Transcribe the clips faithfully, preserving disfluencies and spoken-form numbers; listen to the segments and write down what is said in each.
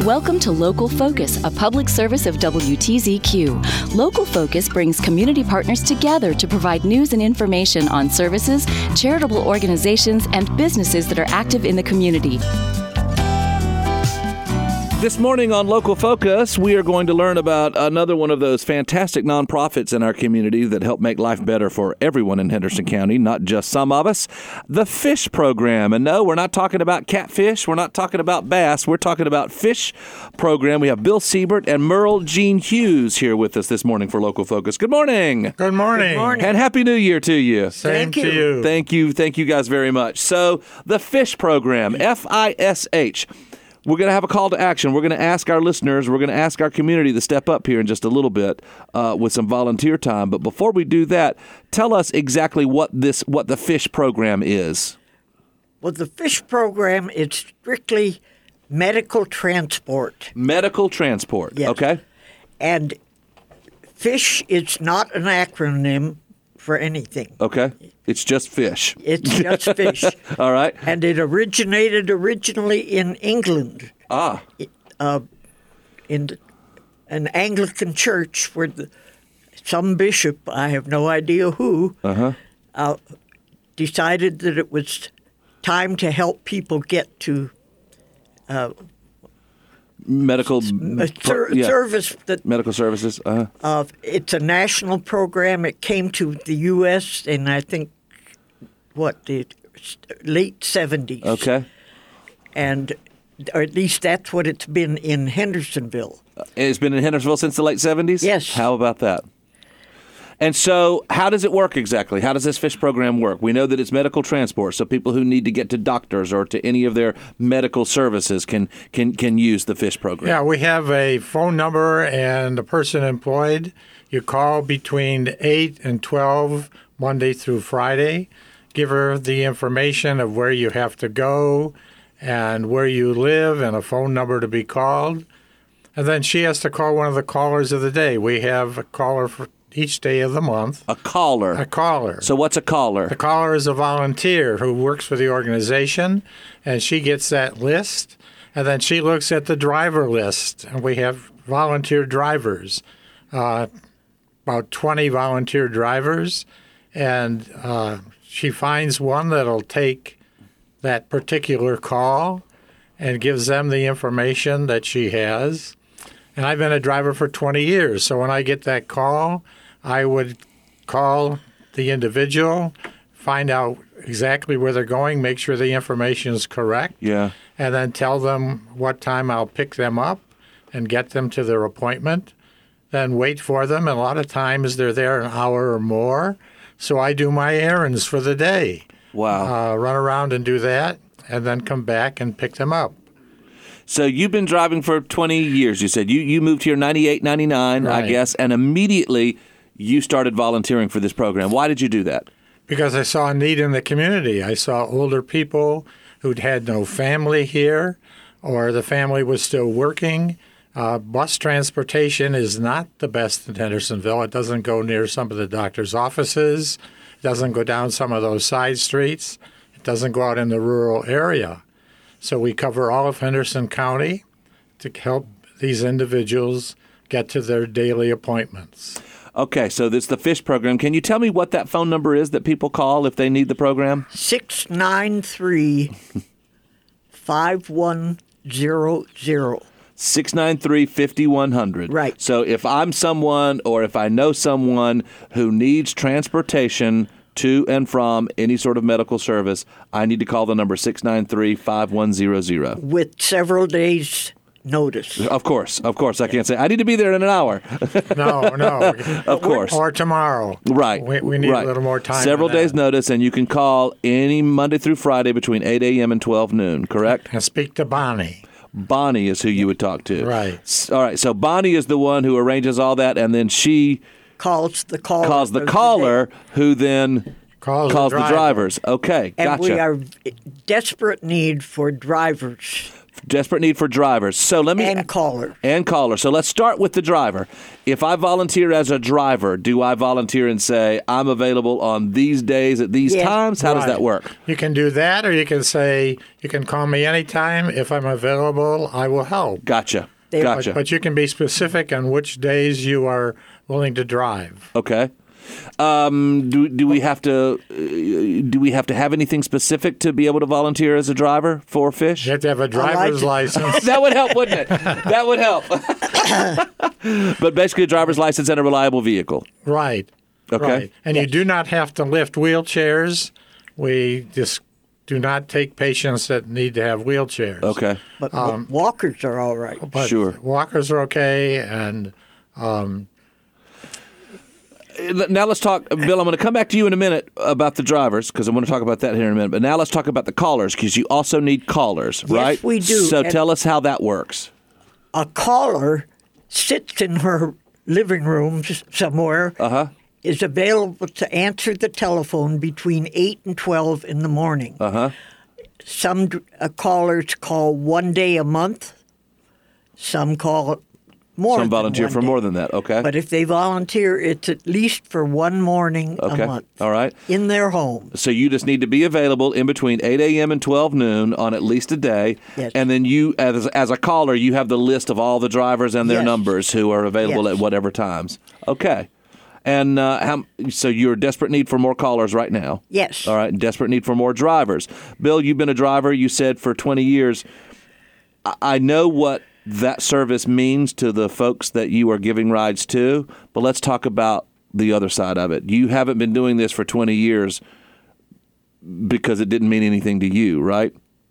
Welcome to Local Focus, a public service of W T Z Q. Local Focus brings community partners together to provide news and information on services, charitable organizations, and businesses that are active in the community. This morning on Local Focus, we are going to learn about another one of those fantastic nonprofits in our community that help make life better for everyone in Henderson County, not just some of us, the FISH program. And no, we're not talking about catfish. We're not talking about bass. We're talking about FISH program. We have Bill Siebert and Merle Jean Hughes here with us this morning for Local Focus. Good morning. Good morning. Good morning. And Happy New Year to you. Same Thank you. to you. Thank you. Thank you guys very much. So the FISH program, F I S H. We're going to have a call to action. We're going to ask our listeners, we're going to ask our community to step up here in just a little bit uh, with some volunteer time. But before we do that, tell us exactly what this, what the FISH program is. Well, the FISH program is strictly medical transport. Medical transport, Yes. okay? And FISH is not an acronym for anything. Okay. It's just fish. It's just fish. All right. And it originated originally in England, Ah, uh, in an Anglican church where the, some bishop, I have no idea who, uh-huh. uh, decided that it was time to help people get to uh, Medical a ser- yeah. service that Medical services. Uh-huh. uh, it's a national program. It came to the U S in, I think, what, the late seventies. Okay. And, or at least that's what it's been in Hendersonville. It's been in Hendersonville since the late seventies? Yes. How about that? And so how does it work exactly? How does this FISH program work? We know that it's medical transport, so people who need to get to doctors or to any of their medical services can can, can use the FISH program. Yeah, we have a phone number and a person employed. You call between eight and twelve, Monday through Friday. Give her the information of where you have to go and where you live and a phone number to be called. And then she has to call one of the callers of the day. We have a caller for each day of the month. A caller. A caller. So what's a caller? The caller is a volunteer who works for the organization, and she gets that list, and then she looks at the driver list, and we have volunteer drivers, uh, about twenty volunteer drivers, and uh, she finds one that'll take that particular call and gives them the information that she has. And I've been a driver for twenty years, so when I get that call, I would call the individual, find out exactly where they're going, make sure the information is correct, Yeah. and then tell them what time I'll pick them up and get them to their appointment, then wait for them. And a lot of times they're there an hour or more, so I do my errands for the day. Wow. Uh, run around and do that, and then come back and pick them up. So you've been driving for twenty years, you said. You you moved here ninety-eight, ninety-nine, I Right. guess, and immediately you started volunteering for this program. Why did you do that? Because I saw a need in the community. I saw older people who'd had no family here, or the family was still working. Uh, bus transportation is not the best in Hendersonville. It doesn't go near some of the doctor's offices. It doesn't go down some of those side streets. It doesn't go out in the rural area. So we cover all of Henderson County to help these individuals get to their daily appointments. Okay, so this is the FISH program. Can you tell me what that phone number is that people call if they need the program? six nine three, five one zero zero. six nine three, five one zero zero. Right. So if I'm someone or if I know someone who needs transportation to and from any sort of medical service, I need to call the number six nine three, five one zero zero. With several days' notice. Of course, of course. I can't say, I need to be there in an hour. No, no. Of course. Or tomorrow. Right. We, we need right. a little more time. Several than that. days' notice, and you can call any Monday through Friday between eight a.m. and twelve noon, correct? And speak to Bonnie. Bonnie is who you would talk to. Right. S- All right, so Bonnie is the one who arranges all that, and then she Calls the caller. calls the of caller day. who then Calls, calls the, the driver. drivers. Okay, And gotcha. we are in desperate need for drivers. Desperate need for drivers. So let me And caller. And caller. So let's start with the driver. If I volunteer as a driver, do I volunteer and say I'm available on these days at these Yeah. times? How does Right. that work? You can do that, or you can say, you can call me anytime. If I'm available, I will help. Gotcha. They- Gotcha. But, but you can be specific on which days you are willing to drive. Okay. Um, do do we have to uh, do we have to have anything specific to be able to volunteer as a driver for Fish? You have to have a driver's it. license. That would help, wouldn't it? That would help. But basically, a driver's license and a reliable vehicle. Right. Okay. Right. And you do not have to lift wheelchairs. We just do not take patients that need to have wheelchairs. Okay. But walkers are all right. But Sure. walkers are okay, and um, Now let's talk, Bill. I'm going to come back to you in a minute about the drivers because I want to talk about that here in a minute. But now let's talk about the callers because you also need callers, right? we do. So And- tell us how that works. A caller sits in her living room somewhere, Uh-huh. is available to answer the telephone between eight and twelve in the morning. Uh-huh. Some dr- uh, callers call one day a month. Some call more Some than volunteer one for day. more than that. Okay. But if they volunteer, it's at least for one morning Okay. a month. All right. In their home. So you just need to be available in between eight a.m. and twelve noon on at least a day. Yes. And then you, as, as a caller, you have the list of all the drivers and their Yes. numbers who are available Yes. at whatever times. Okay. And uh, how, so you're in desperate need for more callers right now. Yes. All right. In desperate need for more drivers. Bill, you've been a driver, you said, for twenty years. I, I know what that service means to the folks that you are giving rides to, but let's talk about the other side of it. You haven't been doing this for twenty years because it didn't mean anything to you, right?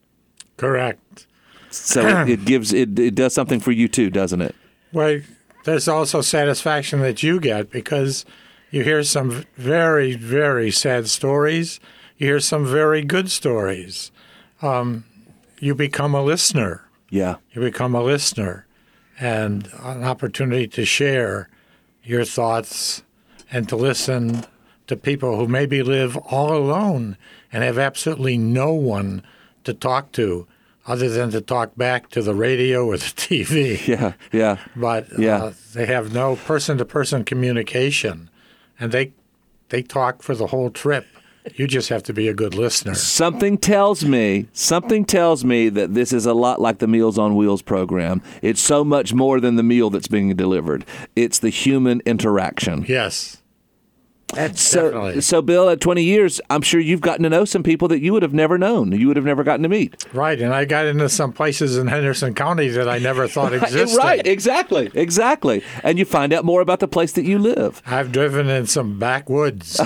correct. So it, it gives it, it does something for you too, doesn't it? Well, there's also satisfaction that you get because you hear some very, very sad stories. You hear some very good stories. Um, you become a listener. Yeah. You become a listener and an opportunity to share your thoughts and to listen to people who maybe live all alone and have absolutely no one to talk to other than to talk back to the radio or the T V. Yeah. Yeah. But Yeah. uh, they have no person-to-person communication, and they they talk for the whole trip. You just have to be a good listener. Something tells me, something tells me that this is a lot like the Meals on Wheels program. It's so much more than the meal that's being delivered. It's the human interaction. Yes. That's So, Definitely. so Bill, at twenty years, I'm sure you've gotten to know some people that you would have never known. You would have never gotten to meet. Right, and I got into some places in Henderson County that I never thought existed. Right, exactly, exactly. And you find out more about the place that you live. I've driven in some backwoods.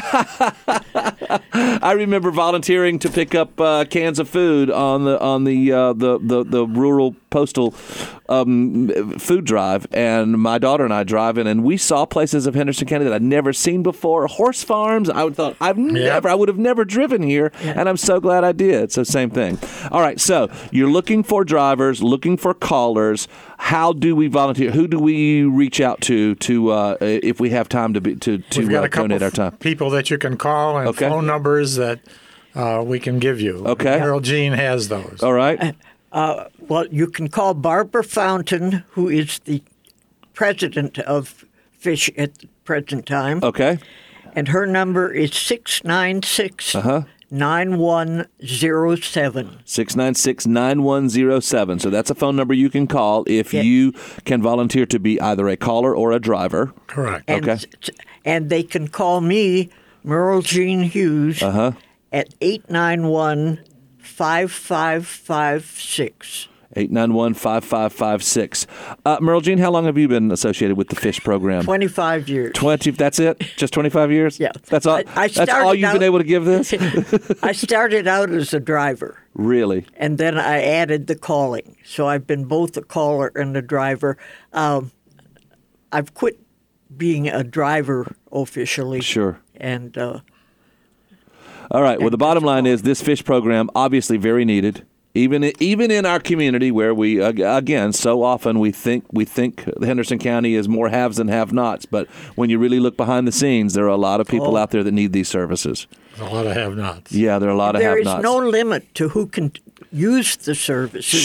I remember volunteering to pick up uh, cans of food on the on the uh, the, the the rural postal um, food drive, and my daughter and I driving, and we saw places of Henderson County that I'd never seen before. Horse farms. I would thought I've never, I would have never driven here, and I'm so glad I did. So same thing. All right, so you're looking for drivers, looking for callers. How do we volunteer? Who do we reach out to to uh, if we have time to be, to to We've got uh, a couple donate our of time? people that you can call and Okay. phone numbers that uh, we can give you. Okay. Carol Jean has those. All right. Well, you can call Barbara Fountain, who is the president of Fish at the present time, Okay. and her number is six nine six, nine one zero seven. six nine six, nine one zero seven. So that's a phone number you can call if Yeah. you can volunteer to be either a caller or a driver. Correct. And, Okay. and they can call me, Merle Jean Hughes, Uh-huh. at eight nine one, five five five six. eight nine one, five five five six. Uh, Merle Jean, how long have you been associated with the FISH program? twenty-five years. twenty, that's it? Just twenty-five years? Yeah. That's all, I- I that's all started you've been out- able to give this? I started out as a driver, Really? and then I added the calling. So I've been both a caller and a driver. Um, I've quit being a driver officially. Sure. And uh, All right. Well, the bottom line is this FISH program, obviously very needed. Even even in our community, where we ag- again so often we think we think Henderson County is more haves than have-nots, but when you really look behind the scenes, there are a lot of people Oh. out there that need these services. A lot of have-nots. Yeah, there are a lot of there is have-nots. no limit to who can use the services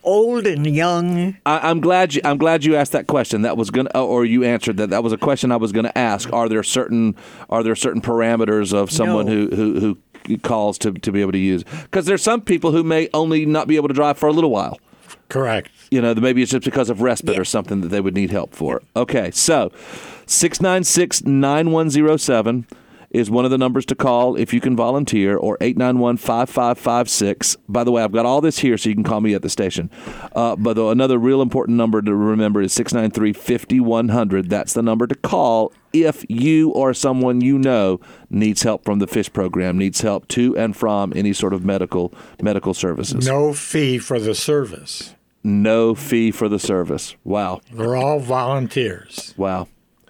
old and young. I, I'm glad you. I'm glad you asked that question. That was gonna, or you answered that. That was a question I was going to ask. Are there certain Are there certain parameters of someone No. who, who who calls to to be able to use? Because there's some people who may only not be able to drive for a little while. Correct. You know, maybe it's just because of respite Yeah. or something that they would need help for. Okay, so six nine six, nine one zero seven is one of the numbers to call if you can volunteer, or eight nine one, five five five six. By the way, I've got all this here so you can call me at the station. Uh, but the, another real important number to remember is six nine three, five one zero zero. That's the number to call if you or someone you know needs help from the FISH program, needs help to and from any sort of medical medical services. No fee for the service. No fee for the service. Wow. We're all volunteers. Wow.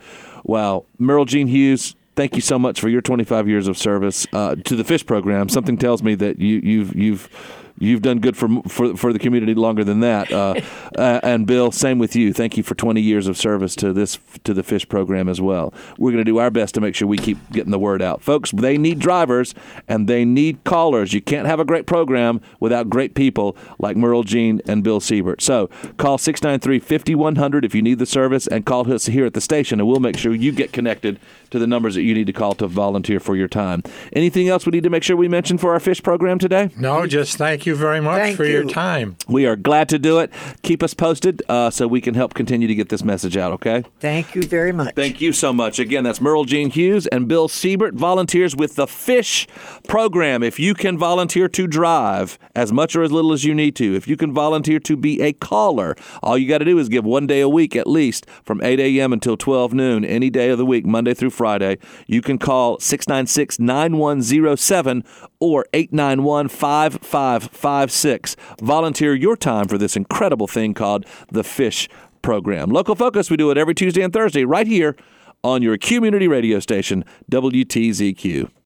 Wow. Merle Jean Hughes, thank you so much for your twenty-five years of service uh, to the FISH program. Something tells me that you, you've you've you've done good for for for the community longer than that. Uh, uh, and Bill, same with you. Thank you for twenty years of service to this to the FISH program as well. We're going to do our best to make sure we keep getting the word out, folks. They need drivers and they need callers. You can't have a great program without great people like Merle Jean and Bill Siebert. So call six nine three, five one zero zero if you need the service, and call us here at the station, and we'll make sure you get connected to the numbers that you need to call to volunteer for your time. Anything else we need to make sure we mention for our FISH program today? No, just thank you very much Thank for your you. time. We are glad to do it. Keep us posted uh, so we can help continue to get this message out, okay? Thank you very much. Thank you so much. Again, that's Merle Jean Hughes and Bill Siebert, volunteers with the FISH program. If you can volunteer to drive as much or as little as you need to, if you can volunteer to be a caller, all you got to do is give one day a week at least from eight a.m. until twelve noon, any day of the week, Monday through Friday. You can call six nine six, nine one zero seven or eight nine one, five five five six. Volunteer your time for this incredible thing called the FISH program. Local Focus, we do it every Tuesday and Thursday right here on your community radio station, W T Z Q.